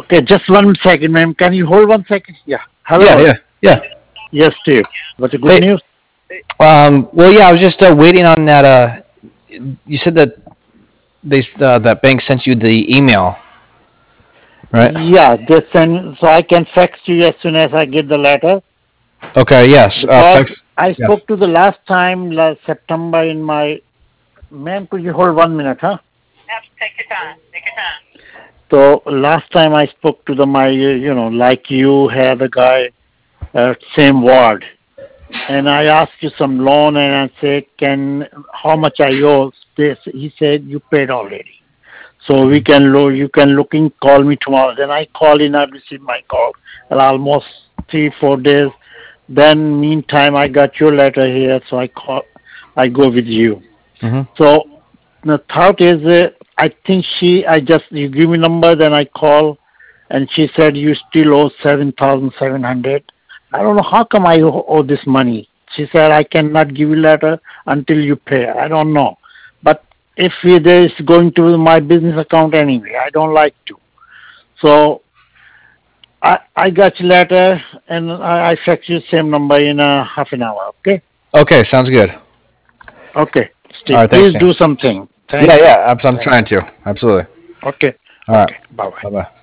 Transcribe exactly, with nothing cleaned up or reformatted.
Okay, just one second, ma'am. Can you hold one second? Yeah. Yeah, Hello. yeah, yeah. Yes, Steve. What's the good Hey, news? um, well, yeah, I was just uh, waiting on that. Uh, you said that they uh, that bank sent you the email, right? Yeah, just send so I can fax you as soon as I get the letter Okay, yes. Uh, because fax. I Yeah. spoke to the last time last September in my. Ma'am, could you hold one minute, huh? So last time I spoke to the my uh, you know like you had a guy uh, same ward, and I asked you some loan, and I said, can how much I owe? This he said you paid already. So we can lo- you can look in, call me tomorrow. Then I call in, I receive my call, and almost three four days. Then meantime I got your letter here, so I call, I go with you. Hmm. So the thought is, uh, I think she, I just you give me number, then I call, and she said you still owe seven thousand seven hundred. I don't know how come I owe, owe this money. She said I cannot give you letter until you pay. I don't know, but if it is going to my business account anyway, I don't like to. So I I got your letter, and I, I fax you same number in a half an hour. Okay. Okay, sounds good. Okay, All Steve. right, thanks, Please Sam. do something. Yeah, Thank you. yeah. I'm, I'm Thank trying you. to. Absolutely. Okay. All right. Okay. Bye bye. Bye bye.